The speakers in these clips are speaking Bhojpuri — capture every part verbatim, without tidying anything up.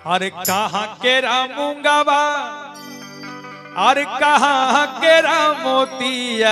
अरे कहाँ के रामूंगावा अरे कहाँ के रामोतिया।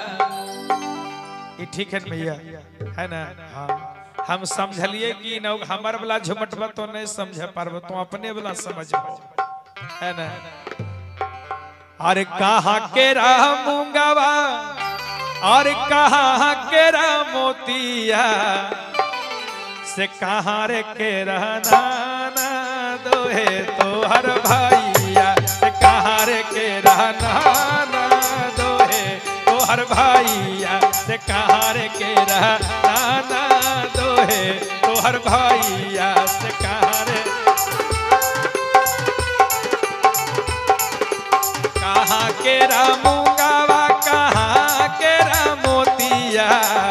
ये ठीक है भैया है ना। हाँ हम समझलिए कि न हमार वाला झुमटवा तो नहीं समझ पारब तो अपने वाला समझ है ना। अरे कहाँ के रामूंगावा अरे कहाँ के रामोतिया से कहाँ रे के रहना ना दोहे तो हर भैया से कहाँ रे के रहना ना दोहे तो हर भैया से कहाँ रे के रहना ना दोहे तो हर भैया से कहाँ रे कहाँ के रामूंगावा कहाँ के रामोतिया।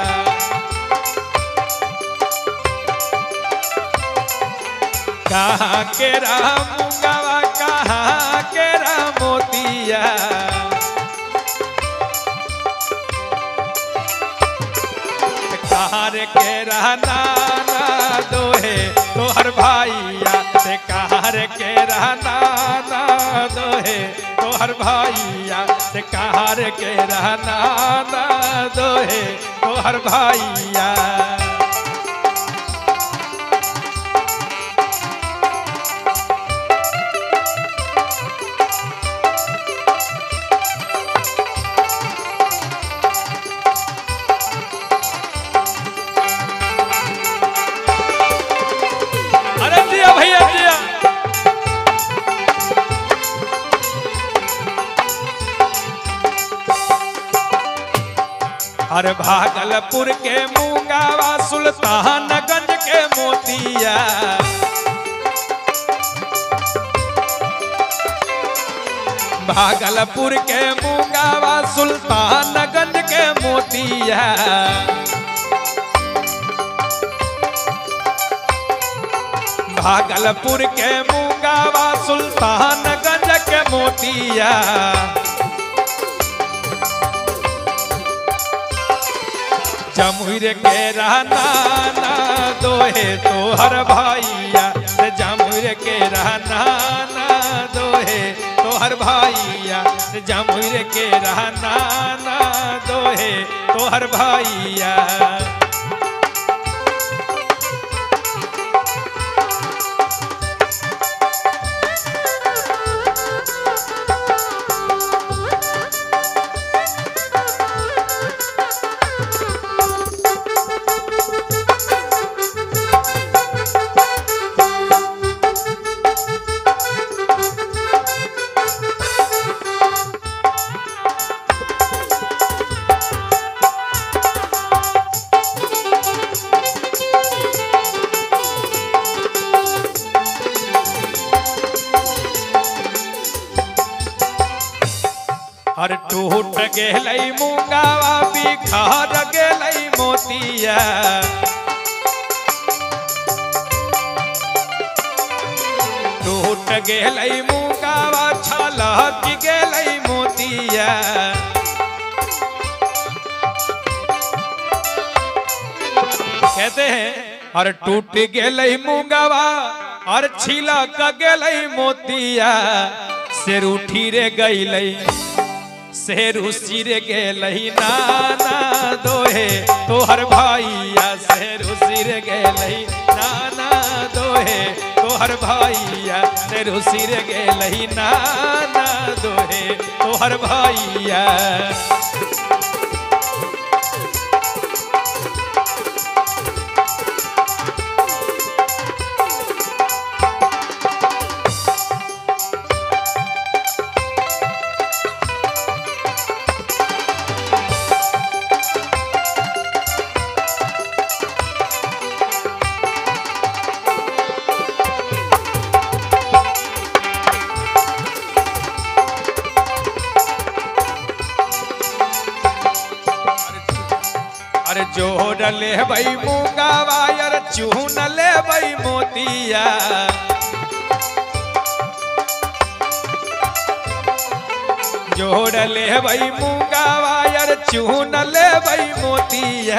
कहाँ के रामूंगावा कहाँ के रामोतिया। कहाँ रे के रहना ना दोहे तो हर भैया से कहाँ रे के रहना ना दोहे तो हर भैया से कहाँ रे के रहना ना दोहे तो हर भैया। अरे भागलपुर के मूंगावा सुल्तानगंज के मोतिया। भागलपुर के मूंगावा सुल्तानगंज के मोतिया। भागलपुर के मूंगावा सुल्तानगंज के मोतिया। जमुई के रहना ना दोहे तो हर भैया से जमुई के रहना ना दोहे तो हर भैया से जमुई के रहना ना दोहे तो हर भैया। हर टूट गेलै मूंगावा बिखर गेलै मोतिया। टूट गेलै मूंगावा छलक गेलै मोतिया। कहते हैं हर टूट गेलै मूंगावा और छिलक गेलै मोतिया। से रूठी रे गईलै सेरू सिर गेलही नाना दोहे तो हर भैया। सेरू सिर गेलही नाना दोहे तो हर भैया। सेरू सिर गेलही नाना दोहे तो हर भैया। जोड़ ले भाई मूंगावा यार चून ले भाई मोतिया। जोड़ ले भाई मूंगावा यार चून ले भाई मोतिया।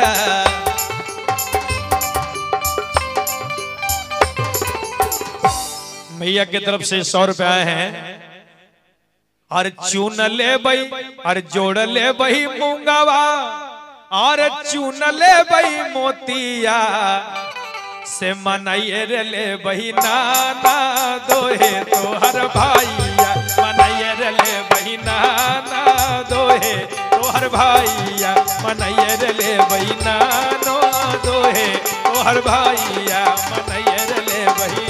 मैया की तरफ से सौ रुपया हैं। और चून ले बई और जोड़ ले बही मूंगावा और चून ले बही मोतिया से मनाइए रे ले बही नाना दोहे तोहर भाईया मनाइए रे ले बही नाना दोहे तोहर भाईया मनाइए रे ले बही नानो दोहे तोहर भाईया मनाइए रे ले बही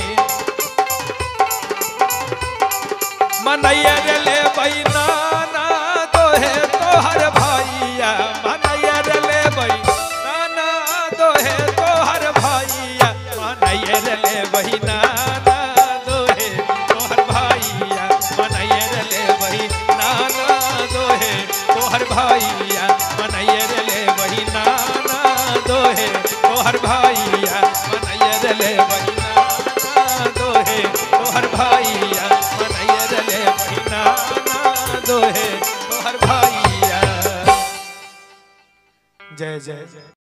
मनाइए रे ले बही नाना दोहे तोहर भाईया मनाइए रे ले बही नाना दोहे तोहर भाईया मनाइए रे ले बही नाना दोहे तोहर भाईया मनाइए रे ले बही नाना दोहे तोहर भाईया मनाइए रे ले बही नाना दोहे तोहर भाईया मनाइए रे ले बही नाना दोहे तोहर भाईया मनाइए रे ले बही नाना दोहे तोहर भाईया। जय जय जय।